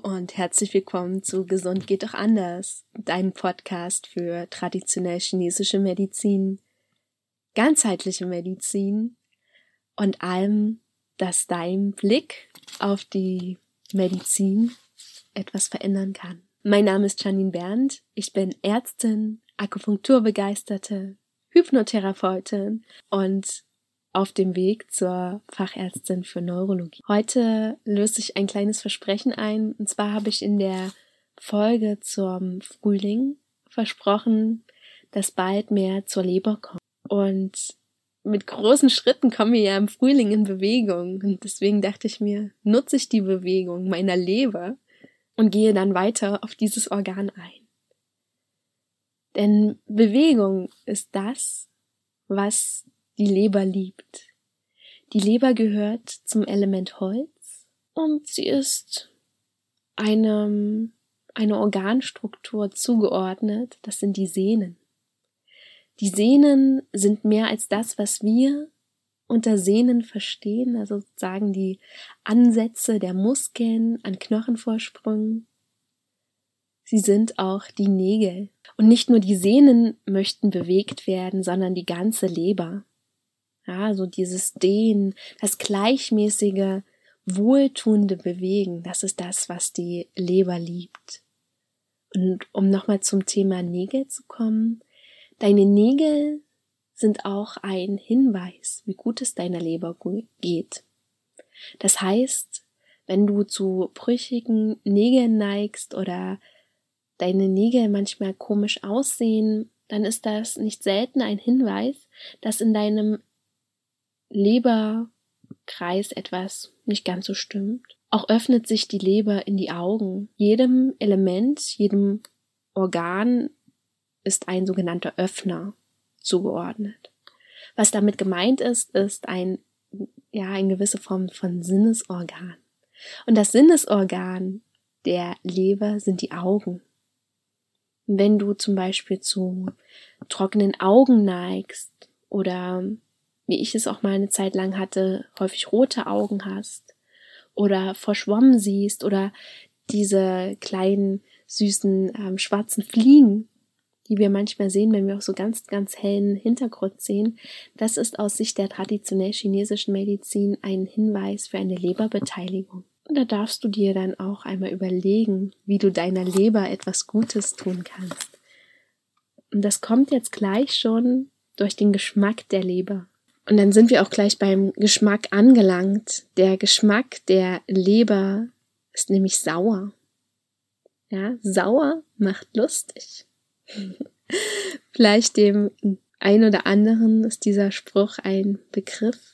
und herzlich willkommen zu Gesund geht doch anders, dein Podcast für traditionell chinesische Medizin, ganzheitliche Medizin und allem, dass dein Blick auf die Medizin etwas verändern kann. Mein Name ist Janine Berndt, ich bin Ärztin, Akupunkturbegeisterte, Hypnotherapeutin und auf dem Weg zur Fachärztin für Neurologie. Heute löse ich ein kleines Versprechen ein, und zwar habe ich in der Folge zum Frühling versprochen, dass bald mehr zur Leber kommt. Und mit großen Schritten kommen wir ja im Frühling in Bewegung, und deswegen dachte ich mir, nutze ich die Bewegung meiner Leber und gehe dann weiter auf dieses Organ ein. Denn Bewegung ist das, was die Leber liebt. Die Leber gehört zum Element Holz und sie ist eine Organstruktur zugeordnet, das sind die Sehnen. Die Sehnen sind mehr als das, was wir unter Sehnen verstehen, also sozusagen die Ansätze der Muskeln an Knochenvorsprüngen. Sie sind auch die Nägel. Und nicht nur die Sehnen möchten bewegt werden, sondern die ganze Leber. Ja, so dieses Dehnen, das gleichmäßige, wohltuende Bewegen, das ist das, was die Leber liebt. Und um nochmal zum Thema Nägel zu kommen, deine Nägel sind auch ein Hinweis, wie gut es deiner Leber geht. Das heißt, wenn du zu brüchigen Nägeln neigst oder deine Nägel manchmal komisch aussehen, dann ist das nicht selten ein Hinweis, dass in deinem Leberkreis etwas nicht ganz so stimmt. Auch öffnet sich die Leber in die Augen. Jedem Element, jedem Organ ist ein sogenannter Öffner zugeordnet. Was damit gemeint ist eine gewisse Form von Sinnesorgan. Und das Sinnesorgan der Leber sind die Augen. Wenn du zum Beispiel zu trockenen Augen neigst oder, wie ich es auch mal eine Zeit lang hatte, häufig rote Augen hast oder verschwommen siehst oder diese kleinen, süßen, schwarzen Fliegen, die wir manchmal sehen, wenn wir auch so ganz, ganz hellen Hintergrund sehen, das ist aus Sicht der traditionell chinesischen Medizin ein Hinweis für eine Leberbeteiligung. Und da darfst du dir dann auch einmal überlegen, wie du deiner Leber etwas Gutes tun kannst. Und das kommt jetzt gleich schon durch den Geschmack der Leber. Und dann sind wir auch gleich beim Geschmack angelangt. Der Geschmack der Leber ist nämlich sauer. Ja, sauer macht lustig. Vielleicht dem einen oder anderen ist dieser Spruch ein Begriff.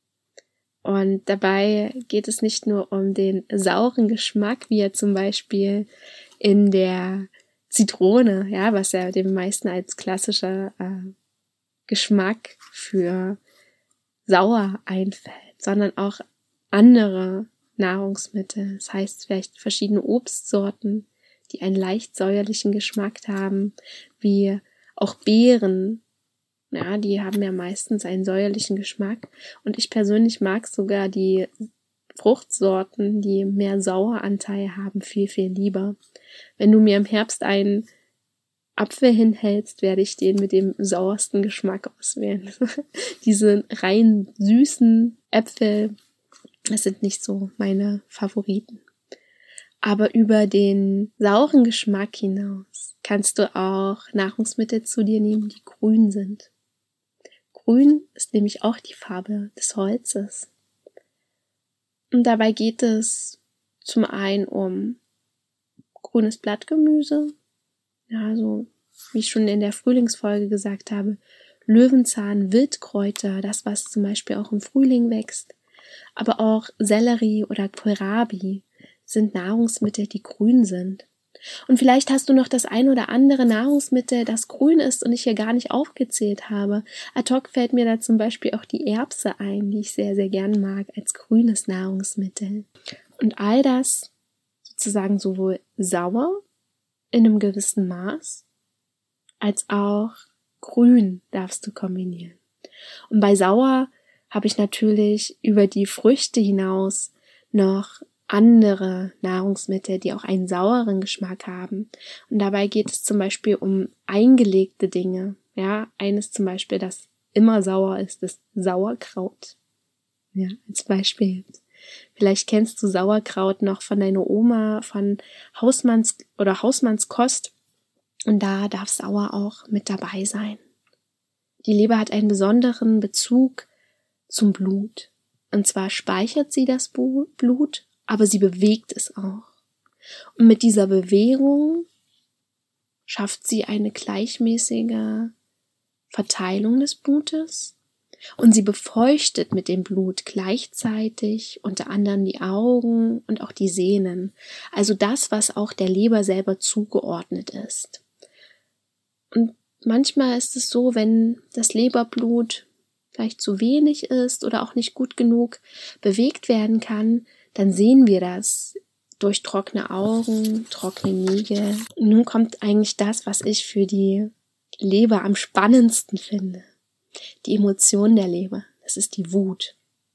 Und dabei geht es nicht nur um den sauren Geschmack, wie er zum Beispiel in der Zitrone, ja, was ja dem meisten als klassischer Geschmack für sauer einfällt, sondern auch andere Nahrungsmittel. Das heißt vielleicht verschiedene Obstsorten, die einen leicht säuerlichen Geschmack haben, wie auch Beeren. Ja, die haben ja meistens einen säuerlichen Geschmack. Und ich persönlich mag sogar die Fruchtsorten, die mehr Saueranteil haben, viel, viel lieber. Wenn du mir im Herbst einen Apfel hinhältst, werde ich den mit dem sauersten Geschmack auswählen. Diese rein süßen Äpfel, das sind nicht so meine Favoriten. Aber über den sauren Geschmack hinaus kannst du auch Nahrungsmittel zu dir nehmen, die grün sind. Grün ist nämlich auch die Farbe des Holzes. Und dabei geht es zum einen um grünes Blattgemüse, ja, so wie ich schon in der Frühlingsfolge gesagt habe, Löwenzahn, Wildkräuter, das was zum Beispiel auch im Frühling wächst, aber auch Sellerie oder Kohlrabi sind Nahrungsmittel, die grün sind. Und vielleicht hast du noch das ein oder andere Nahrungsmittel, das grün ist und ich hier gar nicht aufgezählt habe. Ad hoc fällt mir da zum Beispiel auch die Erbse ein, die ich sehr, sehr gern mag als grünes Nahrungsmittel. Und all das sozusagen sowohl sauer in einem gewissen Maß als auch grün darfst du kombinieren. Und bei sauer habe ich natürlich über die Früchte hinaus noch andere Nahrungsmittel, die auch einen sauren Geschmack haben. Und dabei geht es zum Beispiel um eingelegte Dinge. Ja, eines zum Beispiel, das immer sauer ist Sauerkraut. Ja, als Beispiel. Vielleicht kennst du Sauerkraut noch von deiner Oma, von Hausmannskost. Und da darf sauer auch mit dabei sein. Die Leber hat einen besonderen Bezug zum Blut. Und zwar speichert sie das Blut, aber sie bewegt es auch. Und mit dieser Bewegung schafft sie eine gleichmäßige Verteilung des Blutes und sie befeuchtet mit dem Blut gleichzeitig unter anderem die Augen und auch die Sehnen. Also das, was auch der Leber selber zugeordnet ist. Und manchmal ist es so, wenn das Leberblut vielleicht zu wenig ist oder auch nicht gut genug bewegt werden kann, dann sehen wir das durch trockene Augen, trockene Nägel. Und nun kommt eigentlich das, was ich für die Leber am spannendsten finde. Die Emotion der Leber. Das ist die Wut.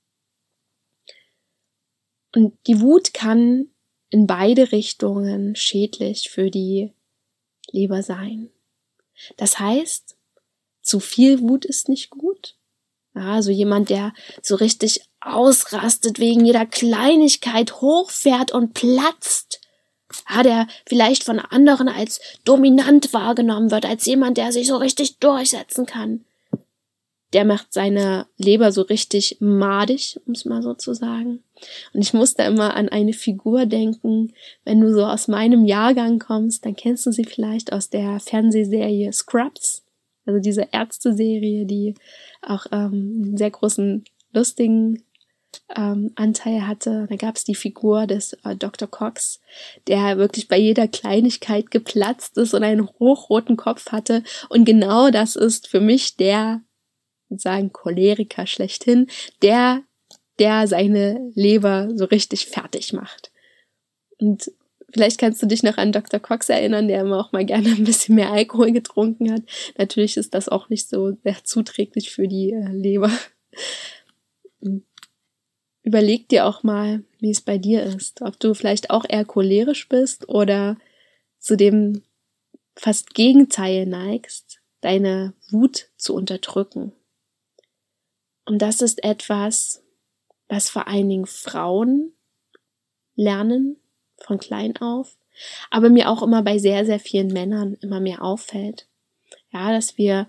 Und die Wut kann in beide Richtungen schädlich für die Leber sein. Das heißt, zu viel Wut ist nicht gut. Ja, also jemand, der so richtig ausrastet wegen jeder Kleinigkeit, hochfährt und platzt. Ja, der vielleicht von anderen als dominant wahrgenommen wird, als jemand, der sich so richtig durchsetzen kann. Der macht seine Leber so richtig madig, um es mal so zu sagen. Und ich muss da immer an eine Figur denken, wenn du so aus meinem Jahrgang kommst, dann kennst du sie vielleicht aus der Fernsehserie Scrubs. Also diese Ärzte-Serie, die auch einen sehr großen, lustigen Anteil hatte. Da gab es die Figur des Dr. Cox, der wirklich bei jeder Kleinigkeit geplatzt ist und einen hochroten Kopf hatte. Und genau das ist für mich der, sagen Choleriker schlechthin, der seine Leber so richtig fertig macht. Und vielleicht kannst du dich noch an Dr. Cox erinnern, der immer auch mal gerne ein bisschen mehr Alkohol getrunken hat. Natürlich ist das auch nicht so sehr zuträglich für die Leber. Überleg dir auch mal, wie es bei dir ist. Ob du vielleicht auch eher cholerisch bist oder zu dem fast Gegenteil neigst, deine Wut zu unterdrücken. Und das ist etwas, was vor allen Dingen Frauen lernen, von klein auf, aber mir auch immer bei sehr, sehr vielen Männern immer mehr auffällt. Ja, dass wir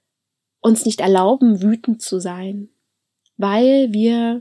uns nicht erlauben, wütend zu sein, weil wir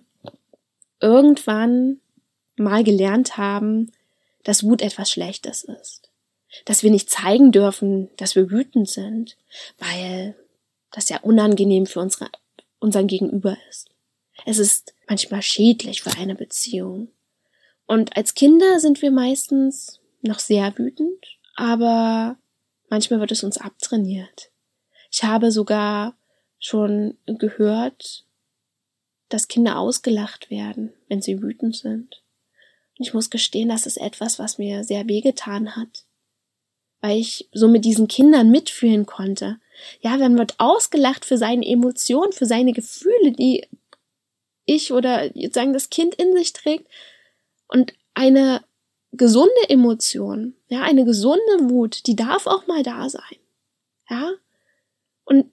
irgendwann mal gelernt haben, dass Wut etwas Schlechtes ist. Dass wir nicht zeigen dürfen, dass wir wütend sind, weil das ja unangenehm für unseren Gegenüber ist. Es ist manchmal schädlich für eine Beziehung. Und als Kinder sind wir meistens noch sehr wütend, aber manchmal wird es uns abtrainiert. Ich habe sogar schon gehört, dass Kinder ausgelacht werden, wenn sie wütend sind. Und ich muss gestehen, das ist etwas, was mir sehr wehgetan hat, weil ich so mit diesen Kindern mitfühlen konnte. Ja, man wird ausgelacht für seine Emotionen, für seine Gefühle, die ich oder jetzt sagen das Kind in sich trägt. Und eine gesunde Emotion, ja, eine gesunde Wut, die darf auch mal da sein. Ja? Und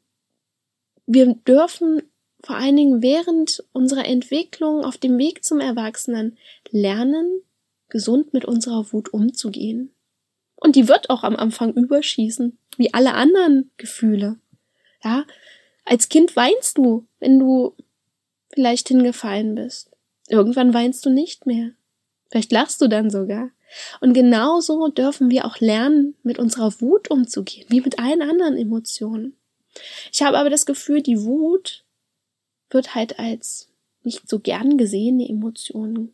wir dürfen vor allen Dingen während unserer Entwicklung auf dem Weg zum Erwachsenen lernen, gesund mit unserer Wut umzugehen. Und die wird auch am Anfang überschießen, wie alle anderen Gefühle. Ja? Als Kind weinst du, wenn du vielleicht hingefallen bist. Irgendwann weinst du nicht mehr. Vielleicht lachst du dann sogar. Und genauso dürfen wir auch lernen, mit unserer Wut umzugehen, wie mit allen anderen Emotionen. Ich habe aber das Gefühl, die Wut wird halt als nicht so gern gesehene Emotion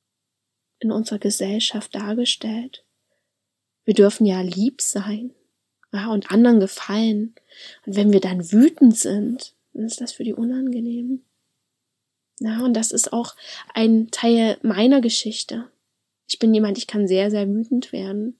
in unserer Gesellschaft dargestellt. Wir dürfen ja lieb sein, ja, und anderen gefallen. Und wenn wir dann wütend sind, dann ist das für die unangenehm. Ja, und das ist auch ein Teil meiner Geschichte. Ich bin jemand, ich kann sehr, sehr wütend werden.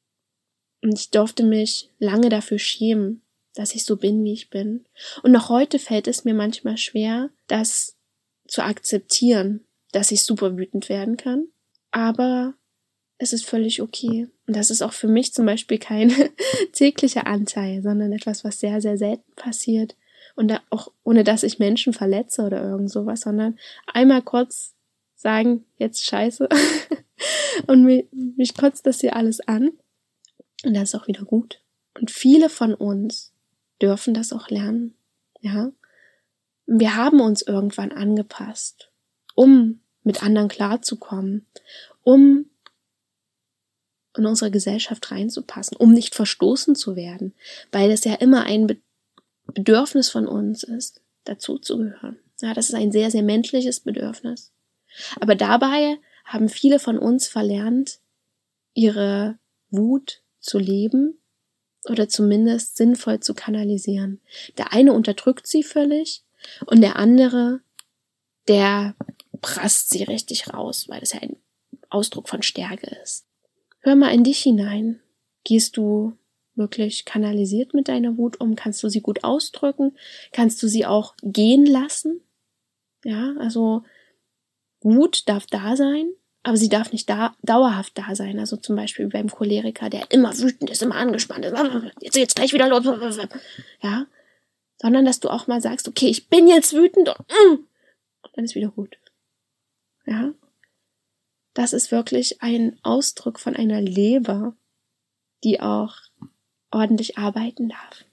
Und ich durfte mich lange dafür schämen, dass ich so bin, wie ich bin. Und noch heute fällt es mir manchmal schwer, das zu akzeptieren, dass ich super wütend werden kann. aber es ist völlig okay. Und das ist auch für mich zum Beispiel kein täglicher Anteil, sondern etwas, was sehr, sehr selten passiert. Und da auch ohne, dass ich Menschen verletze oder irgend sowas, sondern einmal kurz sagen, jetzt scheiße. Und mich kotzt das hier alles an. Und das ist auch wieder gut. Und viele von uns dürfen das auch lernen. Ja. Wir haben uns irgendwann angepasst, um mit anderen klarzukommen, um in unsere Gesellschaft reinzupassen, um nicht verstoßen zu werden, weil es ja immer ein Bedürfnis von uns ist, dazuzugehören. Ja, das ist ein sehr, sehr menschliches Bedürfnis. Aber dabei haben viele von uns verlernt, ihre Wut zu leben oder zumindest sinnvoll zu kanalisieren. Der eine unterdrückt sie völlig und der andere, der prasst sie richtig raus, weil das ja ein Ausdruck von Stärke ist. Hör mal in dich hinein. Gehst du wirklich kanalisiert mit deiner Wut um? Kannst du sie gut ausdrücken? Kannst du sie auch gehen lassen? Ja, also Wut darf da sein, aber sie darf nicht dauerhaft da sein. Also zum Beispiel beim Choleriker, der immer wütend ist, immer angespannt ist. Jetzt geht's gleich wieder los. Ja, sondern dass du auch mal sagst, okay, ich bin jetzt wütend und dann ist wieder gut. Ja, das ist wirklich ein Ausdruck von einer Leber, die auch ordentlich arbeiten darf.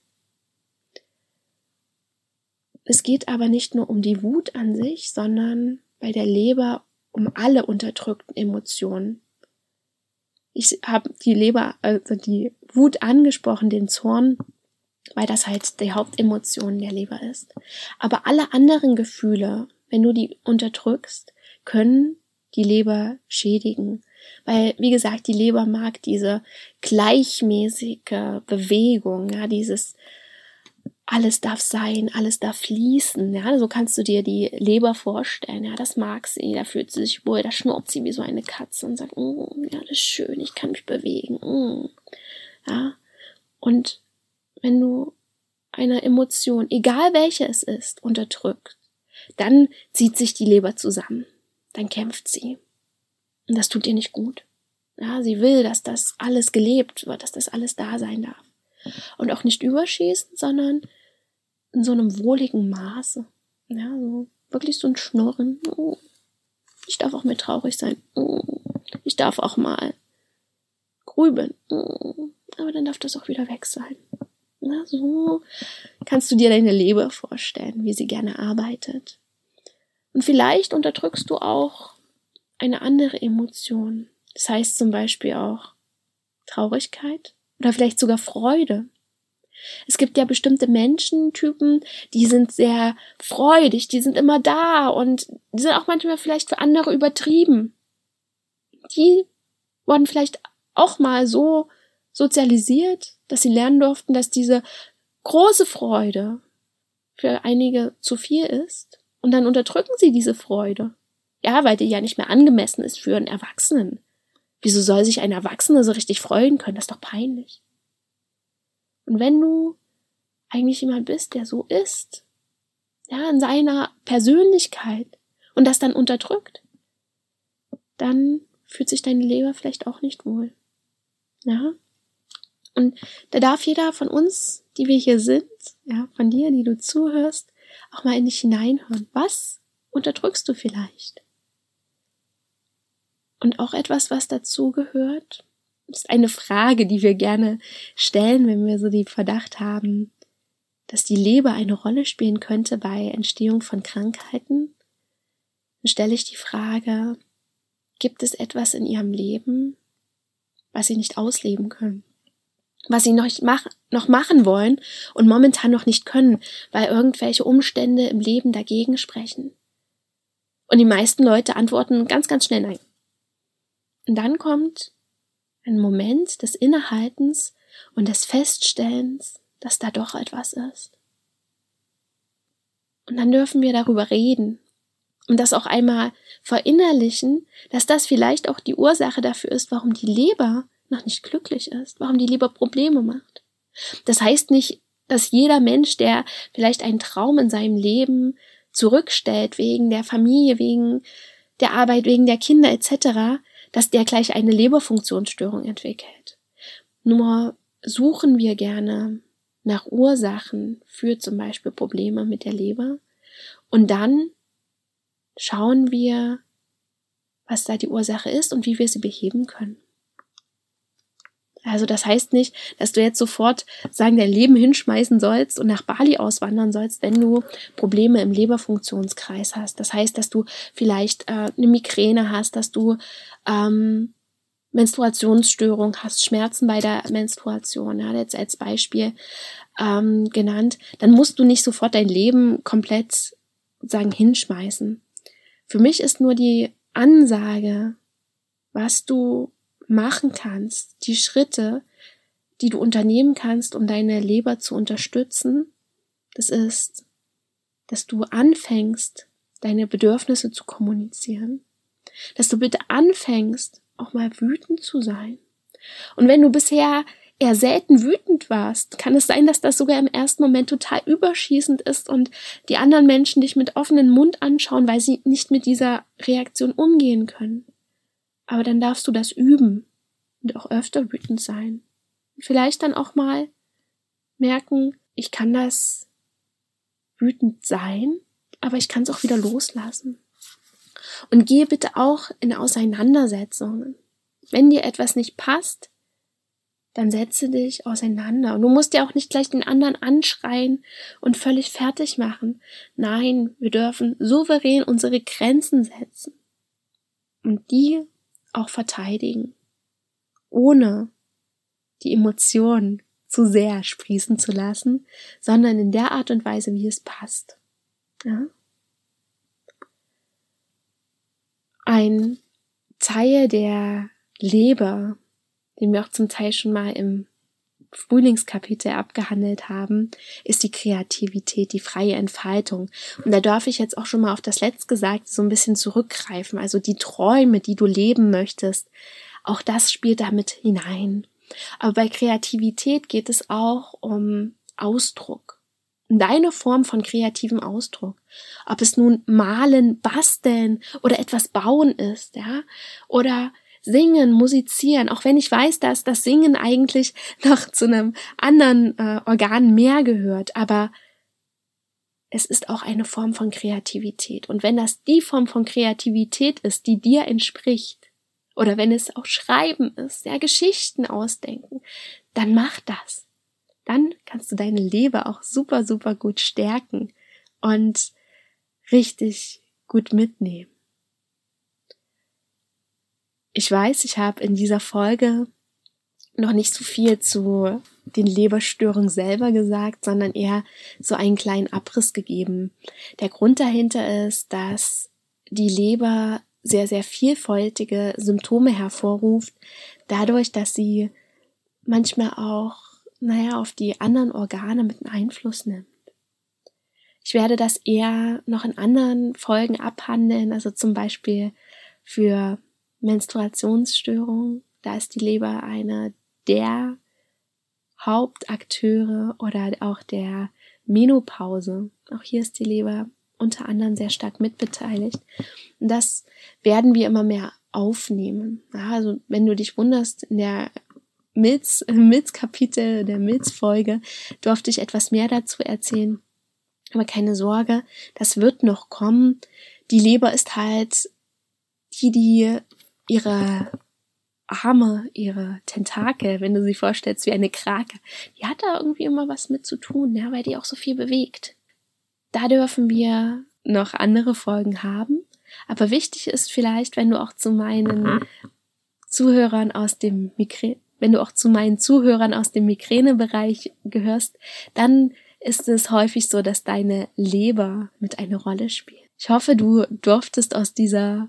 Es geht aber nicht nur um die Wut an sich, sondern bei der Leber um alle unterdrückten Emotionen. Ich habe die Leber, also die Wut angesprochen, den Zorn, weil das halt die Hauptemotion der Leber ist. Aber alle anderen Gefühle, wenn du die unterdrückst, können die Leber schädigen. Weil, wie gesagt, die Leber mag diese gleichmäßige Bewegung, ja, dieses alles darf sein, alles darf fließen, ja, so kannst du dir die Leber vorstellen, ja, das mag sie, da fühlt sie sich wohl, da schnurrt sie wie so eine Katze und sagt, ja, das ist schön, ich kann mich bewegen, ja, und wenn du eine Emotion, egal welche es ist, unterdrückt, dann zieht sich die Leber zusammen, dann kämpft sie. Und das tut ihr nicht gut. Ja, sie will, dass das alles gelebt wird, dass das alles da sein darf. Und auch nicht überschießen, sondern in so einem wohligen Maße. Ja, so wirklich so ein Schnurren. Ich darf auch mal traurig sein. Ich darf auch mal grübeln. Aber dann darf das auch wieder weg sein. Ja, so kannst du dir deine Leber vorstellen, wie sie gerne arbeitet. Und vielleicht unterdrückst du auch eine andere Emotion. Das heißt zum Beispiel auch Traurigkeit oder vielleicht sogar Freude. Es gibt ja bestimmte Menschentypen, die sind sehr freudig, die sind immer da und die sind auch manchmal vielleicht für andere übertrieben. Die wurden vielleicht auch mal so sozialisiert, dass sie lernen durften, dass diese große Freude für einige zu viel ist. Und dann unterdrücken sie diese Freude. Ja, weil die ja nicht mehr angemessen ist für einen Erwachsenen. Wieso soll sich ein Erwachsener so richtig freuen können? Das ist doch peinlich. Und wenn du eigentlich jemand bist, der so ist, ja, in seiner Persönlichkeit und das dann unterdrückt, dann fühlt sich deine Leber vielleicht auch nicht wohl. Ja? Und da darf jeder von uns, die wir hier sind, ja, von dir, die du zuhörst, auch mal in dich hineinhören. Was unterdrückst du vielleicht? Und auch etwas, was dazu gehört, ist eine Frage, die wir gerne stellen, wenn wir so den Verdacht haben, dass die Leber eine Rolle spielen könnte bei Entstehung von Krankheiten. Dann stelle ich die Frage, gibt es etwas in ihrem Leben, was sie nicht ausleben können? Was sie noch machen wollen und momentan noch nicht können, weil irgendwelche Umstände im Leben dagegen sprechen. Und die meisten Leute antworten ganz, ganz schnell nein. Und dann kommt ein Moment des Innehaltens und des Feststellens, dass da doch etwas ist. Und dann dürfen wir darüber reden und das auch einmal verinnerlichen, dass das vielleicht auch die Ursache dafür ist, warum die Leber noch nicht glücklich ist, warum die Leber Probleme macht. Das heißt nicht, dass jeder Mensch, der vielleicht einen Traum in seinem Leben zurückstellt, wegen der Familie, wegen der Arbeit, wegen der Kinder etc., dass der gleich eine Leberfunktionsstörung entwickelt. Nur suchen wir gerne nach Ursachen für zum Beispiel Probleme mit der Leber und dann schauen wir, was da die Ursache ist und wie wir sie beheben können. Also das heißt nicht, dass du jetzt sofort dein Leben hinschmeißen sollst und nach Bali auswandern sollst, wenn du Probleme im Leberfunktionskreis hast. Das heißt, dass du vielleicht eine Migräne hast, dass du Menstruationsstörung hast, Schmerzen bei der Menstruation, ja, jetzt als Beispiel genannt. Dann musst du nicht sofort dein Leben komplett sozusagen hinschmeißen. Für mich ist nur die Ansage, was du machen kannst, die Schritte, die du unternehmen kannst, um deine Leber zu unterstützen, das ist, dass du anfängst, deine Bedürfnisse zu kommunizieren, dass du bitte anfängst, auch mal wütend zu sein. Und wenn du bisher eher selten wütend warst, kann es sein, dass das sogar im ersten Moment total überschießend ist und die anderen Menschen dich mit offenem Mund anschauen, weil sie nicht mit dieser Reaktion umgehen können. Aber dann darfst du das üben und auch öfter wütend sein. Vielleicht dann auch mal merken, ich kann das wütend sein, aber ich kann es auch wieder loslassen. Und gehe bitte auch in Auseinandersetzungen. Wenn dir etwas nicht passt, dann setze dich auseinander. Und du musst ja auch nicht gleich den anderen anschreien und völlig fertig machen. Nein, wir dürfen souverän unsere Grenzen setzen und die auch verteidigen, ohne die Emotionen zu sehr sprießen zu lassen, sondern in der Art und Weise, wie es passt. Ja? Ein Teil der Leber, den wir auch zum Teil schon mal im Frühlingskapitel abgehandelt haben, ist die Kreativität, die freie Entfaltung. Und da darf ich jetzt auch schon mal auf das Letztgesagte so ein bisschen zurückgreifen. Also die Träume, die du leben möchtest, auch das spielt damit hinein. Aber bei Kreativität geht es auch um Ausdruck. Deine Form von kreativem Ausdruck. Ob es nun malen, basteln oder etwas bauen ist, ja, oder singen, musizieren, auch wenn ich weiß, dass das Singen eigentlich noch zu einem anderen Organ mehr gehört, aber es ist auch eine Form von Kreativität. Und wenn das die Form von Kreativität ist, die dir entspricht, oder wenn es auch Schreiben ist, ja, Geschichten ausdenken, dann mach das. Dann kannst du deine Leber auch super, super gut stärken und richtig gut mitnehmen. Ich weiß, ich habe in dieser Folge noch nicht so viel zu den Leberstörungen selber gesagt, sondern eher so einen kleinen Abriss gegeben. Der Grund dahinter ist, dass die Leber sehr, sehr vielfältige Symptome hervorruft, dadurch, dass sie manchmal auch, auf die anderen Organe mit einem Einfluss nimmt. Ich werde das eher noch in anderen Folgen abhandeln, also zum Beispiel für Menstruationsstörungen, da ist die Leber eine der Hauptakteure, oder auch der Menopause. Auch hier ist die Leber unter anderem sehr stark mitbeteiligt. Und das werden wir immer mehr aufnehmen. Ja, also wenn du dich wunderst, in der Milz-Kapitel, der Milz-Folge, durfte ich etwas mehr dazu erzählen. Aber keine Sorge, das wird noch kommen. Die Leber ist halt die ihre Arme, ihre Tentakel, wenn du sie vorstellst, wie eine Krake, die hat da irgendwie immer was mit zu tun, ja, weil die auch so viel bewegt. Da dürfen wir noch andere Folgen haben, aber wichtig ist vielleicht, wenn du auch zu meinen Zuhörern aus dem Migränebereich gehörst, dann ist es häufig so, dass deine Leber mit eine Rolle spielt. Ich hoffe, du konntest aus dieser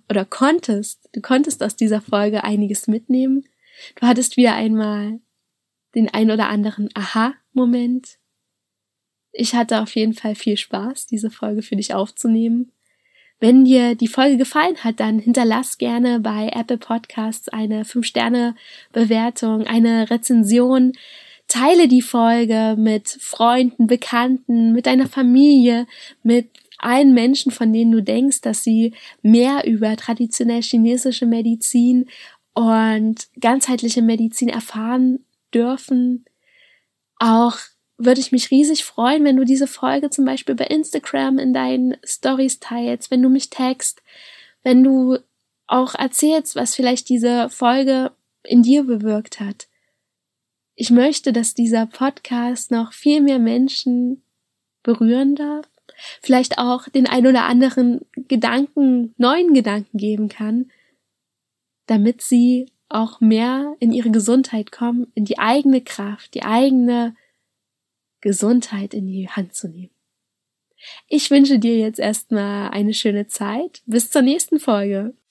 Folge einiges mitnehmen. Du hattest wieder einmal den ein oder anderen Aha-Moment. Ich hatte auf jeden Fall viel Spaß, diese Folge für dich aufzunehmen. Wenn dir die Folge gefallen hat, dann hinterlass gerne bei Apple Podcasts eine 5-Sterne-Bewertung, eine Rezension. Teile die Folge mit Freunden, Bekannten, mit deiner Familie, mit allen Menschen, von denen du denkst, dass sie mehr über traditionell chinesische Medizin und ganzheitliche Medizin erfahren dürfen. Auch würde ich mich riesig freuen, wenn du diese Folge zum Beispiel bei Instagram in deinen Stories teilst, wenn du mich taggst, wenn du auch erzählst, was vielleicht diese Folge in dir bewirkt hat. Ich möchte, dass dieser Podcast noch viel mehr Menschen berühren darf, vielleicht auch den ein oder anderen neuen Gedanken geben kann, damit sie auch mehr in ihre Gesundheit kommen, in die eigene Kraft, die eigene Gesundheit in die Hand zu nehmen. Ich wünsche dir jetzt erstmal eine schöne Zeit. Bis zur nächsten Folge.